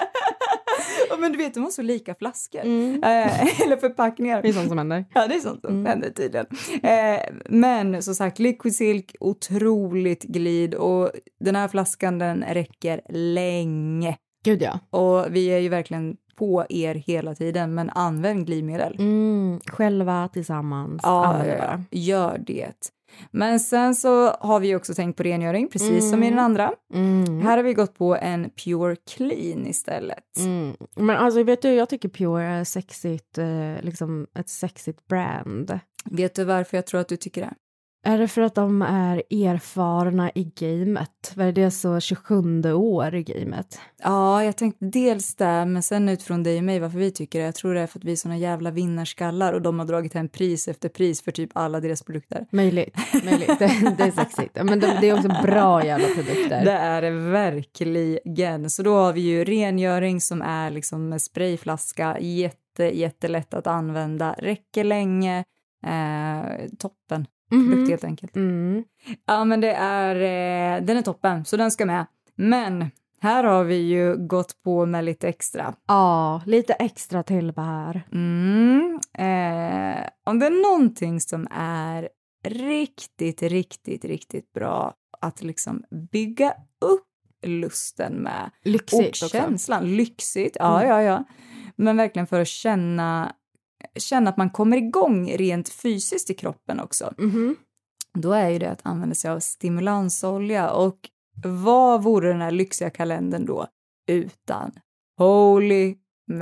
Ja, men du vet, de har så lika flaskor. Mm. Eh, eller förpackningar. Det är sånt som händer. Ja, det är sånt som mm. händer tydligen. Eh, men som sagt, Liquid Silk, otroligt glid. Och den här flaskan, den räcker länge. Gud ja. Och vi är ju verkligen på er hela tiden. Men använd glidmedel. Mm, själva tillsammans. Ja, ja, gör det. Men sen så har vi också tänkt på rengöring, precis mm. som i den andra. Mm. Här har vi gått på en Pure Clean istället. Mm. Men alltså vet du, jag tycker Pure är sexigt, eh, liksom ett sexigt brand. Vet du varför jag tror att du tycker det? Är det för att de är erfarna i gamet? Var det så tjugosjunde år i gamet? Ja, jag tänkte dels där, men sen utifrån dig och mig varför vi tycker det. Jag tror det är för att vi är såna jävla vinnarskallar och de har dragit hem pris efter pris för typ alla deras produkter. Möjligt, möjligt. Det, det är sexigt. Men det, det är också bra jävla produkter. Det är det verkligen. Så då har vi ju rengöring som är liksom med sprayflaska. Jätte, jättelätt att använda. Räcker länge. Eh, toppen. Mm-hmm. Produkt helt enkelt. Mm. Ja, men det är, eh, den är toppen, så den ska med. Men här har vi ju gått på med lite extra. Ja, lite extra tillbehör. Mm. Eh, om det är någonting som är riktigt, riktigt, riktigt bra att liksom bygga upp lusten med. Lyxigt och känslan. Också. Lyxigt, ja, mm. ja, ja. Men verkligen för att känna... känna att man kommer igång rent fysiskt i kroppen också. Mm-hmm. Då är ju det att använda sig av stimulansolja. Och vad vore den här lyxiga kalendern då utan Holy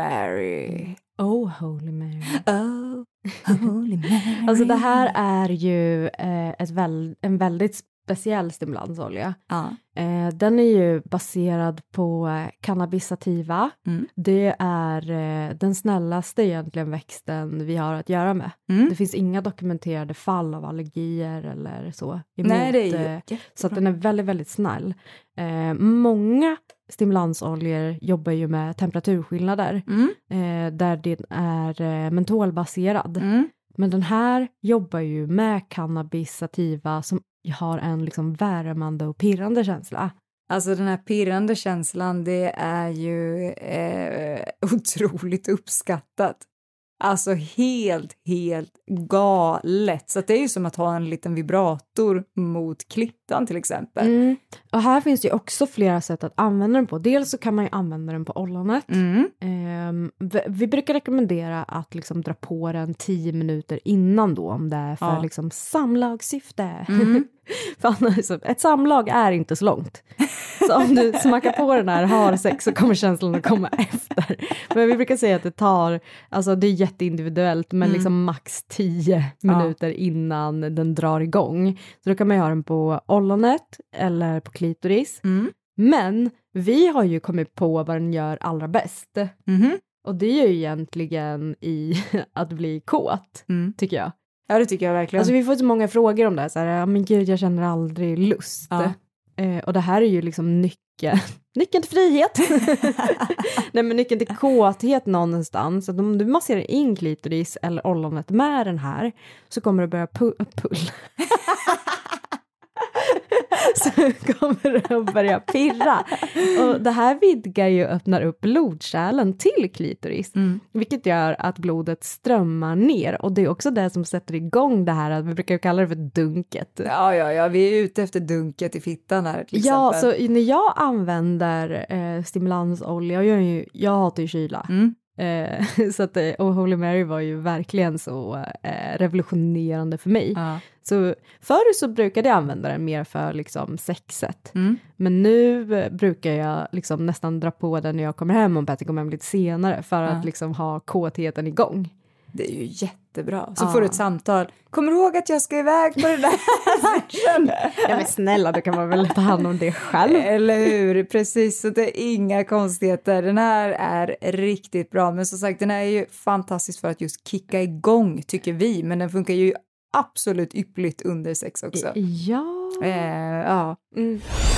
Mary? Oh, Holy Mary. Oh, Holy Mary. Alltså det här är ju eh, ett väl, en väldigt speciell stimulansolja. Ja. Eh, den är ju baserad på cannabis sativa. Mm. Det är eh, den snällaste egentligen växten vi har att göra med. Mm. Det finns inga dokumenterade fall av allergier eller så. Emot, Nej, det är ju eh, så att den är väldigt, väldigt snäll. Eh, många stimulansoljor jobbar ju med temperaturskillnader. Mm. Eh, där det är eh, mentolbaserad. Mm. Men den här jobbar ju med cannabis sativa som har en liksom värmande och pirrande känsla. Alltså den här pirrande känslan, det är ju eh, otroligt uppskattat. Alltså helt, helt galet. Så att det är ju som att ha en liten vibrator mot klittan till exempel. Mm. Och här finns det ju också flera sätt att använda den på. Dels så kan man ju använda den på ollonet. Mm. Um, vi, vi brukar rekommendera att liksom dra på den tio minuter innan då, om det är för ja. liksom samlagssyfte. Mm. För annars, ett samlag är inte så långt. Så om du smakar på den här, har sex, så kommer känslan att komma efter. Men vi brukar säga att det tar, alltså det är jätteindividuellt, men mm. liksom max tio minuter ja. innan den drar igång. Så då kan man ju ha den på ollonet eller på klitoris. Mm. Men vi har ju kommit på vad den gör allra bäst. Mm. Och det är ju egentligen i att bli kåt, mm. tycker jag. Ja, det tycker jag verkligen. Alltså vi får så många frågor om det. Så här, men gud, jag känner aldrig lust. Ja. Eh, och det här är ju liksom nyckeln. Nyckeln till frihet. Nej, men nyckeln till kåthet någonstans. Att om du masserar in klitoris eller ollonet med den här, så kommer du börja pu- pull. Så kommer det att börja pirra. Och det här vidgar ju, öppnar upp blodkärlen till klitoris. Mm. Vilket gör att blodet strömmar ner. Och det är också det som sätter igång det här, att vi brukar kalla det för dunket. Ja, ja, ja. Vi är ute efter dunket i fittan här till ja, exempel. Så när jag använder eh, stimulansolja, jag, ju, jag hatar ju kyla. Mm. Eh, så att, och Holy Mary var ju verkligen så eh, revolutionerande för mig. Ja. Så förr så brukade jag använda den mer för liksom sexet. Mm. Men nu eh, brukar jag liksom nästan dra på den när jag kommer hem, om Petter kommer hem lite senare, för ja. att liksom ha kåtheten igång. Det är ju jättebra. Så ja. får du ett samtal. Kommer du ihåg att jag ska iväg på det där? Ja, men snälla, då kan man väl ta hand om det själv. Eller hur? Precis, så det är inga konstigheter. Den här är riktigt bra. Men som sagt, den är ju fantastisk för att just kicka igång, tycker vi. Men den funkar ju absolut yppligt under sex också. Ja. Eh, ja. Mm.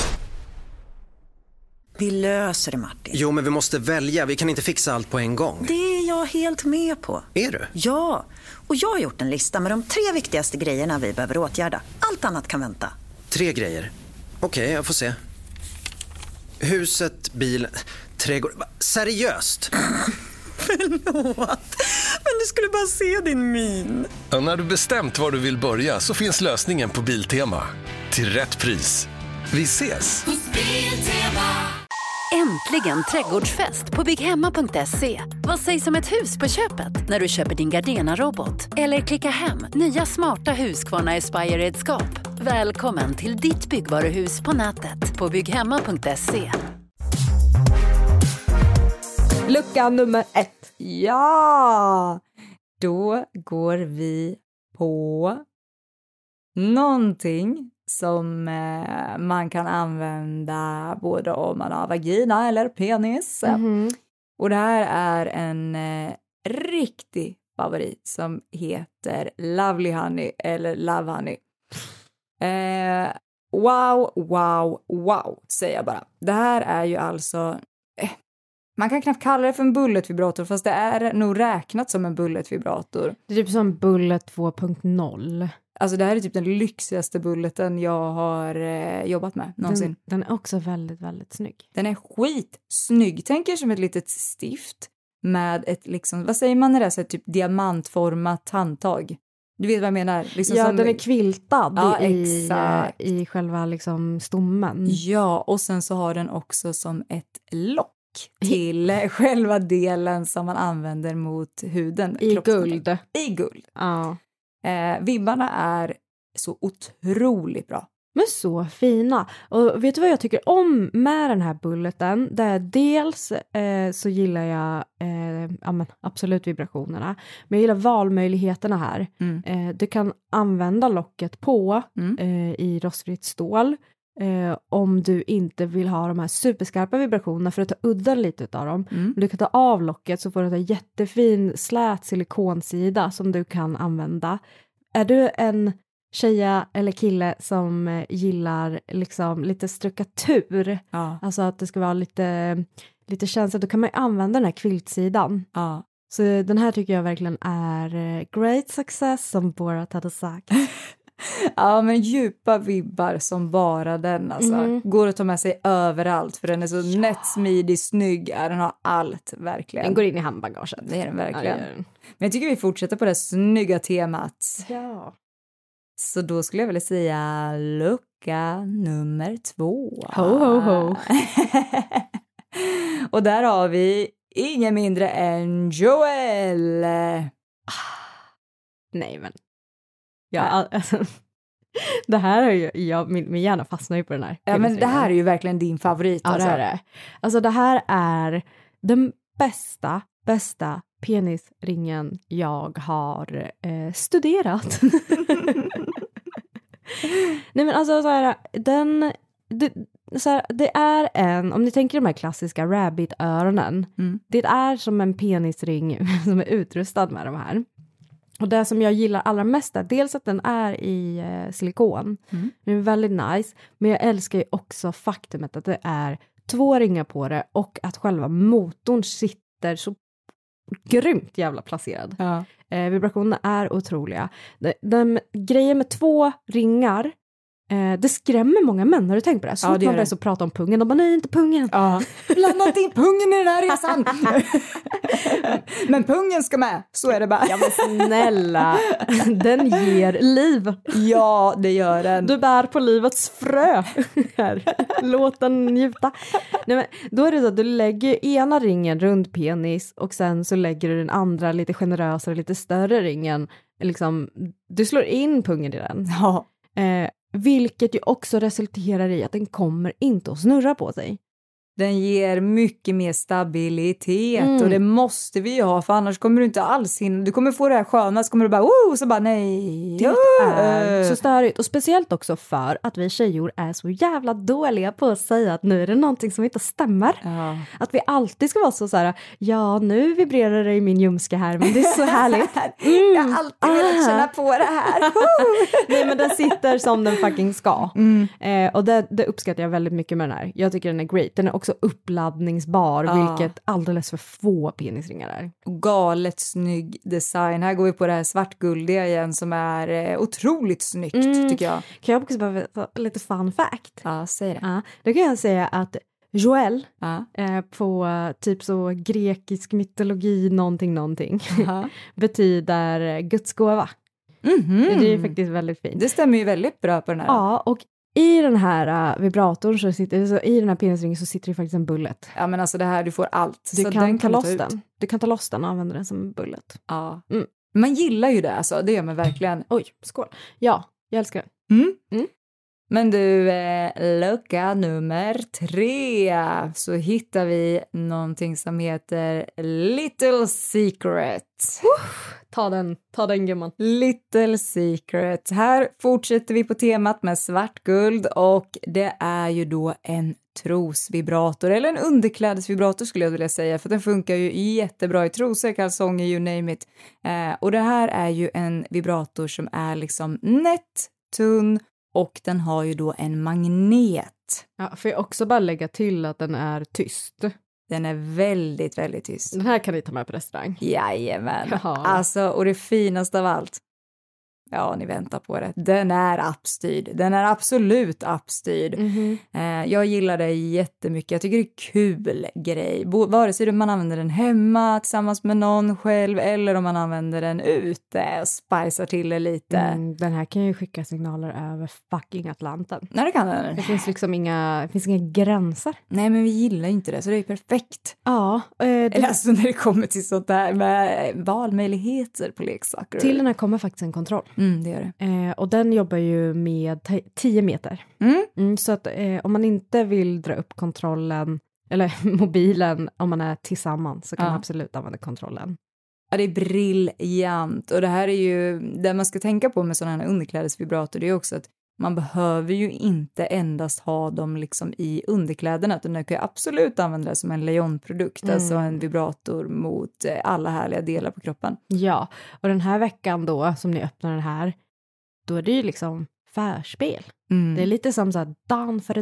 Vi löser det, Martin. Jo, men vi måste välja. Vi kan inte fixa allt på en gång. Det är jag helt med på. Är du? Ja, och jag har gjort en lista med de tre viktigaste grejerna vi behöver åtgärda. Allt annat kan vänta. Tre grejer. Okej, okay, jag får se. Huset, bilen, trädgård. Seriöst? Förlåt, men du skulle bara se din min. Ja, när du bestämt var du vill börja, så finns lösningen på Biltema. Till rätt pris. Vi ses! Äntligen trädgårdsfest på bygghemma punkt se. Vad sägs om ett hus på köpet när du köper din Gardena-robot? Eller klicka hem nya smarta Husqvarna Aspire-redskap. Välkommen till ditt byggvaruhus på nätet på bygghemma punkt se. Lucka nummer ett. Ja! Då går vi på någonting som eh, man kan använda både om man har vagina eller penis. Mm-hmm. Och det här är en eh, riktig favorit som heter Lovely Honey eller Love Honey. Eh, wow, wow, wow, säger jag bara. Det här är ju alltså... Eh, man kan knappt kalla det för en bulletvibrator, fast det är nog räknat som en bulletvibrator. Det är typ som Bullet två punkt noll. Alltså det här är typ den lyxigaste bulleten jag har eh, jobbat med någonsin. Den, den är också väldigt, väldigt snygg. Den är skitsnygg. Tänk er som ett litet stift med ett liksom, vad säger man när det är så här, typ diamantformat handtag. Du vet vad jag menar? Liksom ja, som, den är kviltad ja, i, i själva liksom stommen. Ja, och sen så har den också som ett lock till själva delen som man använder mot huden. I guld. I guld. Ja. Eh, vibbarna är så otroligt bra. Men så fina. Och vet du vad jag tycker om med den här bulleten? Det är dels eh, så gillar jag eh, ja, men absolut vibrationerna. Men jag gillar valmöjligheterna här. Mm. Eh, du kan använda locket på mm. eh, i rostfritt stål. Eh, om du inte vill ha de här superskarpa vibrationerna för att ta udden lite av dem. Mm. Du kan ta av locket så får du en jättefin slät silikonsida som du kan använda. Är du en tjeja eller kille som gillar liksom lite struktur, ja. Alltså att det ska vara lite, lite känsligt, då kan man ju använda den här kviltsidan. Ja. Så den här tycker jag verkligen är great success, som Borat hade sagt. Ja, men djupa vibbar som bara den. Alltså. Mm. Går att ta med sig överallt, för den är så ja. nätt, smidig, snygg. Ja, den har allt, verkligen. Den går in i handbagaget. Det är den verkligen. Ja, den. Men jag tycker vi fortsätter på det snygga temat. Ja. Så då skulle jag vilja säga lucka nummer två. Ho, ho, ho. Och där har vi ingen mindre än Joel. Nej, men... Ja, alltså, det här är ju... Jag, min, min hjärna fastnar ju på den här. Ja, men det här är ju verkligen din favorit. Ja, alltså. det är det. Alltså, det här är den bästa, bästa penisringen jag har eh, studerat. Nej, men alltså så här, den... Det, så här, det är en, om ni tänker de här klassiska rabbit-öronen, mm. det är som en penisring som är utrustad med de här. Och det som jag gillar allra mest är dels att den är i eh, silikon. Mm. Den är väldigt nice. Men jag älskar ju också faktumet att det är två ringar på det och att själva motorn sitter så grymt jävla placerad. Ja. Eh, vibrationerna är otroliga. Den, den grejen med två ringar, Eh, det skrämmer många män, har du tänkt på det? Så ja, det man börjar så prata om pungen, de bara nej, inte pungen. Ja. Blanda inte in pungen i den här resan. Men pungen ska med, så är det bara. Ja, men snälla, den ger liv. Ja, det gör den. Du bär på livets frö. Här. Låt den njuta. Nej, men då är det så att du lägger ena ringen runt penis och sen så lägger du den andra lite generösare, lite större ringen. Liksom, du slår in pungen i den. Ja. Eh, Vilket ju också resulterar i att den kommer inte att snurra på sig. Den ger mycket mer stabilitet mm. och det måste vi ju ha, för annars kommer du inte alls in. Du kommer få det här sköna, så kommer du bara oh, så bara nej. Det är så störigt, och speciellt också för att vi tjejor är så jävla dåliga på att säga att nu är det någonting som inte stämmer. Ja. Att vi alltid ska vara så så här, ja nu vibrerar det i min ljumska här, men det är så härligt. Mm. Jag har alltid velat känna på det här. Nej, men den sitter som den fucking ska. Mm. Eh, och det, det uppskattar jag väldigt mycket med den här. Jag tycker den är great. Den är också uppladdningsbar, ja. Vilket alldeles för få penisringar är. Galet snygg design. Här går vi på det här svartguldiga igen som är eh, otroligt snyggt, mm. tycker jag. Kan jag också bara veta lite fun fact? Ja, säg det. Ja, då kan jag säga att Joel ja. eh, på typ så grekisk mytologi någonting någonting betyder Guds gåva. Mm-hmm. Det är faktiskt väldigt fint. Det stämmer ju väldigt bra på den här. Ja, och i den här uh, vibratorn så sitter, så i den här penisringen så sitter det faktiskt en bullet. Ja, men alltså det här, du får allt. Du så kan den ta kan loss ta den. Du kan ta loss den och använda den som en bullet. Ja. Mm. Man gillar ju det, alltså. Det gör man verkligen. Oj, skål. Ja, jag älskar det. Mm. Mm. Men du, eh, lucka nummer tre, så hittar vi någonting som heter Little Secret. Uh, ta den, ta den gumman. Little Secret. Här fortsätter vi på temat med svartguld, och det är ju då en trosvibrator, eller en underklädesvibrator skulle jag vilja säga, för den funkar ju jättebra i trosor, kalsonger, you name it. Eh, och det här är ju en vibrator som är liksom nätt, tunn, och den har ju då en magnet. Ja, får jag också bara lägga till att den är tyst. Den är väldigt, väldigt tyst. Den här kan ni ta med på restaurang. Jajamän. Jaha. Alltså, och det finaste av allt. Ja, ni väntar på det. Den är appstyrd. Den är absolut appstyrd. Mm-hmm. Eh, jag gillar det jättemycket. Jag tycker det är kul grej. Bo- vare sig man använder den hemma tillsammans med någon själv, eller om man använder den ute och spicar till det lite. Mm, den här kan ju skicka signaler över fucking Atlanten. Nej, det kan den. Det finns liksom inga, det finns inga gränser. Nej, men vi gillar inte det, så det är perfekt. Ja. Eh, det... Eller alltså när det kommer till sånt där med valmöjligheter på leksaker. Till den här kommer faktiskt en kontroll. Mm, det gör det. Eh, och den jobbar ju med t- tio meter. Mm. Mm, så att eh, om man inte vill dra upp kontrollen, eller mobilen, om man är tillsammans, så kan ja. man absolut använda kontrollen. Ja, det är briljant. Och det här är ju, det man ska tänka på med sådana här underklädesvibrator, det är också att man behöver ju inte endast ha dem liksom i underkläderna, utan du kan ju absolut använda det som en lejonprodukt, mm. alltså en vibrator mot alla härliga delar på kroppen. Ja, och den här veckan då, som ni öppnar den här, då är det ju liksom förspel. Mm. Det är lite som så här dan före dotter.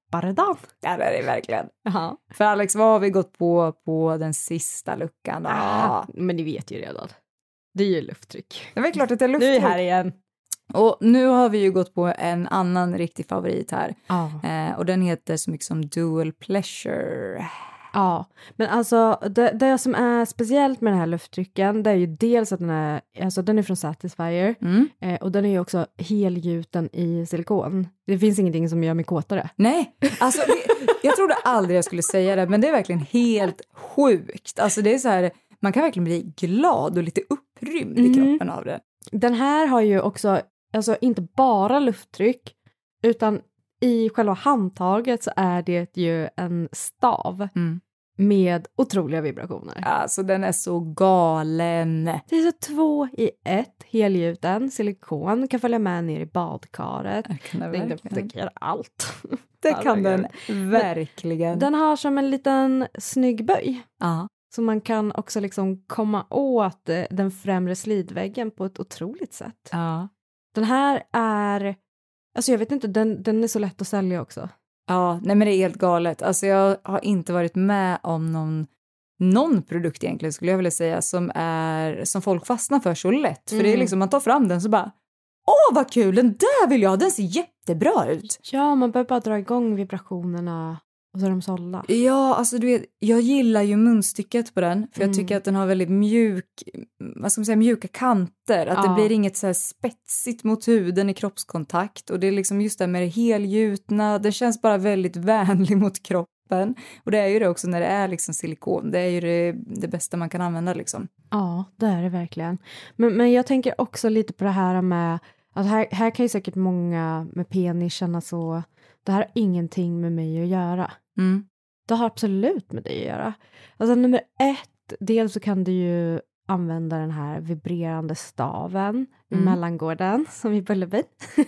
peppare dan. Ja, det är det verkligen. Jaha. För Alex, vad har vi gått på på den sista luckan? Ah, men ni vet ju redan. Det är ju lufttryck. Det är väl klart att det är lufttryck. Nu är vi här igen. Och nu har vi ju gått på en annan riktig favorit här. Ah. Eh, och den heter så mycket som Dual Pleasure. Ja, men alltså det, det som är speciellt med den här lufttrycken, det är ju dels att den är, alltså den är från Satisfyer Mm. eh, och den är ju också helgjuten i silikon. Det finns ingenting som gör mig kåtare. Nej, alltså det, jag trodde aldrig jag skulle säga det, men det är verkligen helt sjukt. Alltså det är så här, man kan verkligen bli glad och lite upprymd i kroppen mm. av det. Den här har ju också, alltså inte bara lufttryck, utan i själva handtaget så är det ju en stav mm. med otroliga vibrationer. Alltså den är så galen. Det är så två i ett, helgjuten, silikon, kan följa med ner i badkaret. Kan det den kan göra allt. Det kan den verkligen. Den har som en liten snygg böj. Ja. Så man kan också liksom komma åt den främre slidväggen på ett otroligt sätt. Ja. Den här är, alltså jag vet inte, den, den är så lätt att sälja också. Ja, nej men det är helt galet. Alltså jag har inte varit med om någon, någon produkt egentligen skulle jag vilja säga som är, som folk fastnar för så lätt. För Mm. det är liksom, man tar fram den så bara, åh vad kul, den där vill jag ha, den ser jättebra ut. Ja, man behöver bara dra igång vibrationerna och så är de sålda. Ja, alltså du vet, jag gillar ju munstycket på den. För jag Mm. tycker att den har väldigt mjuk, vad ska man säga, mjuka kanter. Att Ja. det blir inget så här spetsigt mot huden i kroppskontakt. Och det är liksom just det med det helgjutna. Den känns bara väldigt vänlig mot kroppen. Och det är ju det också när det är liksom silikon. Det är ju det, det bästa man kan använda liksom. Ja, det är det verkligen. Men, men jag tänker också lite på det här med att här, här kan ju säkert många med penis känna så, det här har ingenting med mig att göra. Mm. Det har absolut med dig att göra. Alltså nummer ett, dels så kan du ju använda den här vibrerande staven i Mm. mellangården som i Bullerby.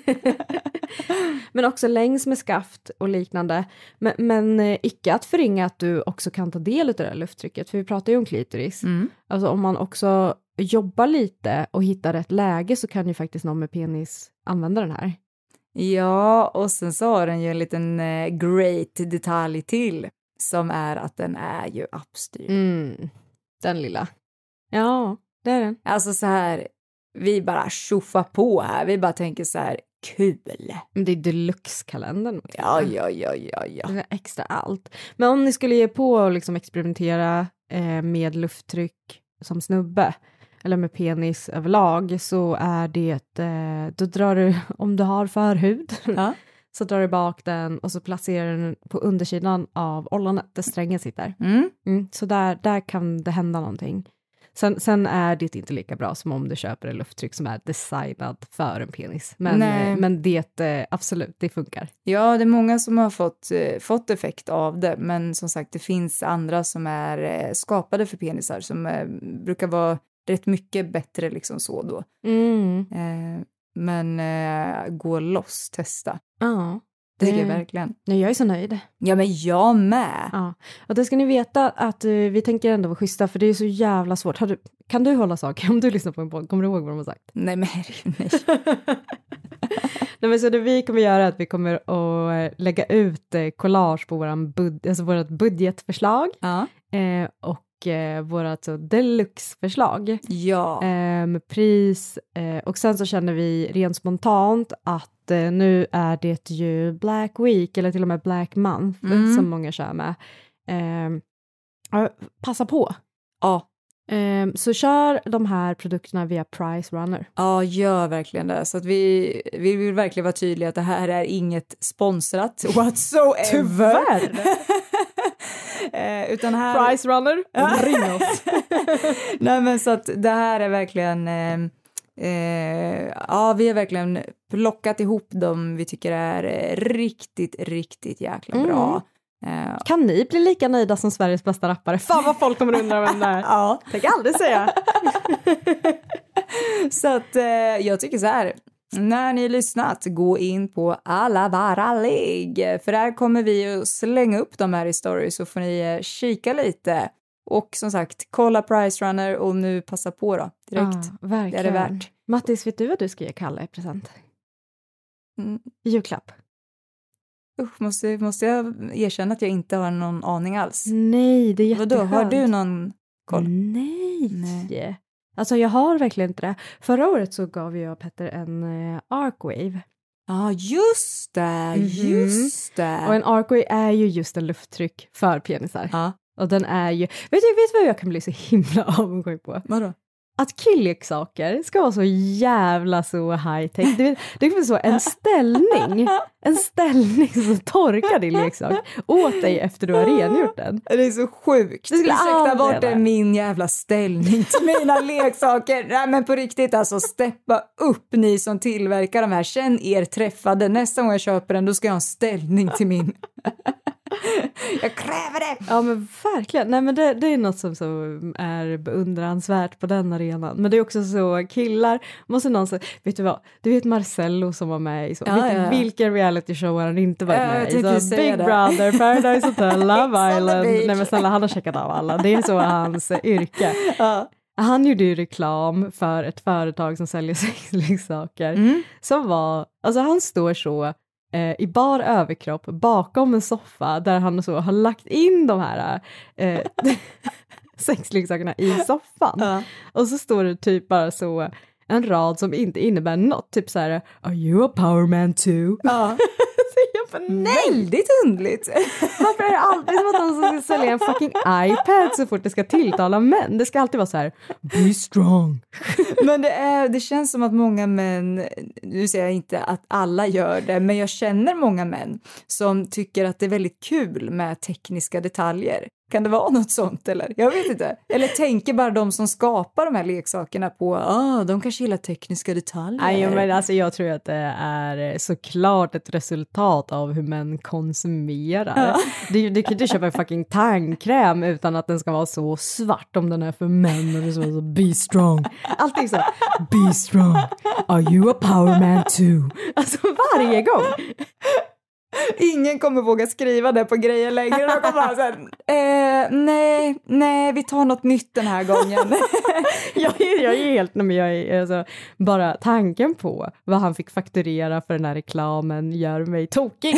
Men också längs med skaft och liknande. Men, men eh, icke att förringa att du också kan ta del av det där lufttrycket. För vi pratar ju om klitoris. Mm. Alltså om man också jobbar lite och hittar rätt läge så kan ju faktiskt någon med penis använda den här. Ja, och sen så har den ju en liten eh, great detalj till. Som är att den är ju appstyrd. Mm, den lilla. Ja, det är den. Alltså så här, vi bara tjoffar på här. Vi bara tänker så här, kul. Men det är deluxe-kalendern. Ja, ja, ja, ja, ja. Det är extra allt. Men om ni skulle ge på och liksom experimentera eh, med lufttryck som snubbe eller med penis överlag så är det, eh, då drar du, om du har förhud Ja. så drar du bak den och så placerar den på undersidan av ollonet där strängen sitter. Mm. Mm, så där, där kan det hända någonting. Sen, sen är det inte lika bra som om du köper en lufttryck som är designad för en penis. Men, Nej. men det eh, absolut, det funkar. Ja, det är många som har fått, eh, fått effekt av det. Men som sagt, det finns andra som är eh, skapade för penisar som eh, brukar vara rätt mycket bättre liksom så då. Mm. Eh, men eh, gå loss, testa. Ja. Det tycker jag verkligen. Nej, jag är så nöjd. Ja, men jag med. Ja. Och det ska ni veta att uh, vi tänker ändå vara schyssta för det är så jävla svårt. Har du, kan du hålla saker om du lyssnar på en podd? Kommer du ihåg vad de har sagt? Nej, men herregud, nej. Nej, men så det vi kommer göra är att vi kommer att lägga ut eh, collage på våran bud- alltså vårat budgetförslag Ja. eh, och eh, vårat så, deluxe-förslag. Ja. Eh, med pris eh, och sen så känner vi rent spontant att eh, nu är det ju Black Week eller till och med Black Month Mm. som många kör med. Eh, ja, passa på. Ja. Eh, så kör de här produkterna via Price Runner. Ja, gör verkligen det. Så att vi, vi vill verkligen vara tydliga att det här är inget sponsrat whatsoever. Tyvärr. eh, utan här... Price Runner, ring oss. Nej, men så att det här är verkligen... Eh, eh, ja, vi har verkligen plockat ihop dem vi tycker är eh, riktigt, riktigt jäkla bra. Mm. Eh, Kan ni bli lika nöjda som Sveriges bästa rappare? Fan vad folk kommer undra vem det är. ja. Tänk aldrig säga. Så att eh, jag tycker så här, när ni lyssnat, gå in på Alla Vara League. För där kommer vi att slänga upp de här i stories så får ni eh, kika lite. Och som sagt, kolla Price Runner och nu passa på då, direkt. Ja, verkligen. Det är det värt. Mattis, vet du vad du ska ge Kalle i present? Mm. Julklapp. Usch, måste, måste jag erkänna att jag inte har någon aning alls? Nej, det är jätteskönt. Vadå, har du någon koll? Nej. Nej. Alltså jag har verkligen inte det. Förra året så gav jag Petter en uh, Arcwave. Ja, ah, just det, mm-hmm. just det. Och en Arcwave är ju just en lufttryck för penisar. Ja. Och den är ju, vet du, vet vad jag kan bli så himla avundsjuk på? Vadå? Att killleksaker ska vara så jävla så high-tech. Det, det är så en ställning, en ställning som torkar din leksak åt dig efter du har rengjort den. Det är så sjukt. Du skulle Ursäkta bort det min jävla ställning till mina leksaker. Nej men på riktigt alltså, steppa upp ni som tillverkar de här. Känn er träffade. Nästa gång jag köper den då ska jag ha en ställning till min. Jag kräver det! Ja men verkligen, nej men det, det är något som så är beundransvärt på den arenan. Men det är också så, killar måste någon säga, vet du vad, du vet Marcello som var med i så, ja, vilken, ja. vilken reality show har han inte varit ja, med i? Så, Big det. Brother, Paradise Hotel, Love Island, nej men snälla han har checkat av alla, det är så hans yrke. Ja. Han gjorde ju reklam för ett företag som säljer sexleksaker mm. som var, alltså han står så i bar överkropp bakom en soffa där han så har lagt in de här eh, sexleksakerna i soffan. Ja. Och så står det typ bara så en rad som inte innebär något. Typ så här, are you a power man too? Ja. Så jag bara, nej! Väldigt underligt. Varför är det alltid som att de ska sälja en fucking iPad så fort det ska tilltala män? Det ska alltid vara så här, be strong. Men det, är, det känns som att många män, nu säger jag inte att alla gör det, men jag känner många män som tycker att det är väldigt kul med tekniska detaljer. Kan det vara något sånt eller? Jag vet inte. Eller tänker bara de som skapar de här leksakerna på, ah, de kanske gillar tekniska detaljer. Nej, men alltså jag tror att det är såklart ett resultat av hur män konsumerar. Ja. Du, du kan inte köpa en fucking tandkräm utan att den ska vara så svart om den är för män. Och det så, så, be strong. Allting så, be strong. Are you a power man too? Alltså varje gång. Ingen kommer våga skriva det på grejer längre. De kommer bara så här, eh, nej, nej, vi tar något nytt den här gången. jag, är, jag är helt, men jag är, alltså, bara tanken på vad han fick fakturera för den här reklamen gör mig tokig.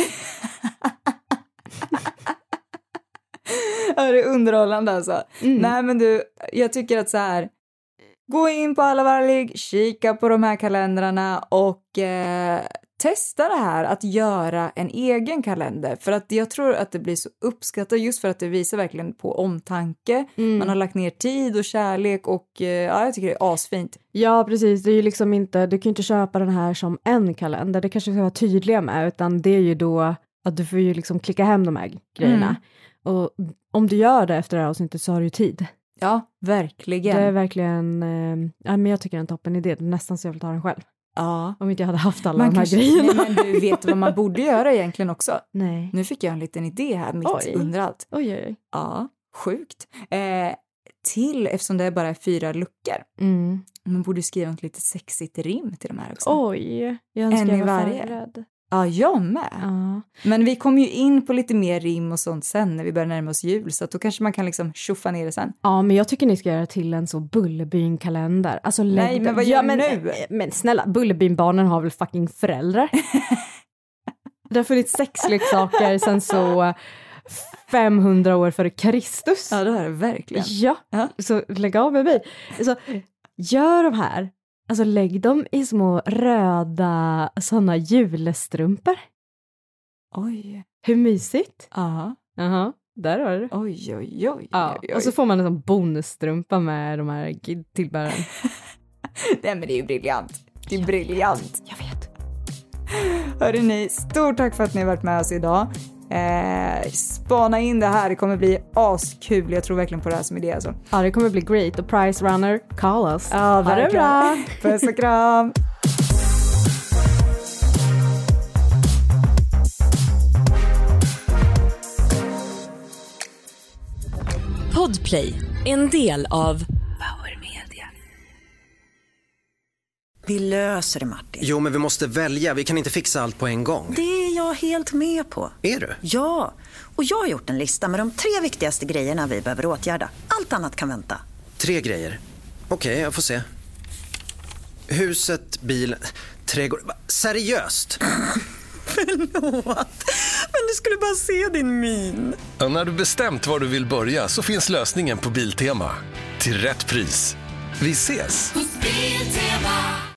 Det är underhållande alltså. Mm. Nej men du, jag tycker att så här, gå in på Alla Varlig, kika på de här kalendrarna och eh, testa det här att göra en egen kalender. För att jag tror att det blir så uppskattat just för att det visar verkligen på omtanke. Mm. Man har lagt ner tid och kärlek och eh, ja, jag tycker det är asfint. Ja, precis. Det är ju liksom inte, du kan ju inte köpa den här som en kalender. Det kanske ska vara tydliga med, utan det är ju då att du får ju liksom klicka hem de här grejerna. Mm. Och om du gör det efter det här avsnittet så har du ju tid. Ja, verkligen. Det är verkligen, eh, ja, men jag tycker det är en toppen idé. Nästan så jag vill ta den själv. Ja. Om inte jag hade haft alla man de här kanske, grejerna. Nej, men du vet vad man borde göra egentligen också. Nej. Nu fick jag en liten idé här mitt oj. under allt. Oj, oj, oj. Ja, sjukt. Eh, till, eftersom det bara är fyra luckor. Mm. Man borde skriva ett lite sexigt rim till de här också. Oj, jag önskar en jag var varje. förberedd. Ja, jag med. Ja. Men vi kommer ju in på lite mer rim och sånt sen när vi börjar närma oss jul. Så att då kanske man kan liksom tjoffa ner det sen. Ja, men jag tycker ni ska göra till en så Bullerbyn-kalender. Alltså, nej, men vad gör ja, men, nu? Men snälla, Bullerbyn-barnen har väl fucking föräldrar? Det har funnits sexleksaker sen så femhundra år före Kristus. Ja, det har det verkligen. Ja, ja. Så lägg av med mig. Så, gör de här. Alltså lägg dem i små röda sådana julestrumpor. Oj. Hur mysigt? Ja. Jaha, där har du. Oj, oj, oj. Ja, oj, oj. och så får man en sån bonusstrumpa med de här tillbehören. Nej, men det är ju briljant. Det är briljant. Jag vet. Hörde ni, stort tack för att ni har varit med oss idag. Eh, spana in det här, det kommer bli askul. Jag tror verkligen på det här som idé alltså. Ja, det kommer bli great. Och Price Runner, call us. Ja, verkligen. Ha det bra. Puss och kram. Podplay, en del av Power Media. Vi löser det, Martin. Jo, men vi måste välja. Vi kan inte fixa allt på en gång. Det är jag helt med på. Är du? Ja, och jag har gjort en lista med de tre viktigaste grejerna vi behöver åtgärda. Allt annat kan vänta. Tre grejer. Okej, okay, jag får se. Huset, bilen, trädgård. Seriöst? Förlåt. Men du skulle bara se din min. Ja, när du bestämt var du vill börja så finns lösningen på Biltema. Till rätt pris. Vi ses! Biltema.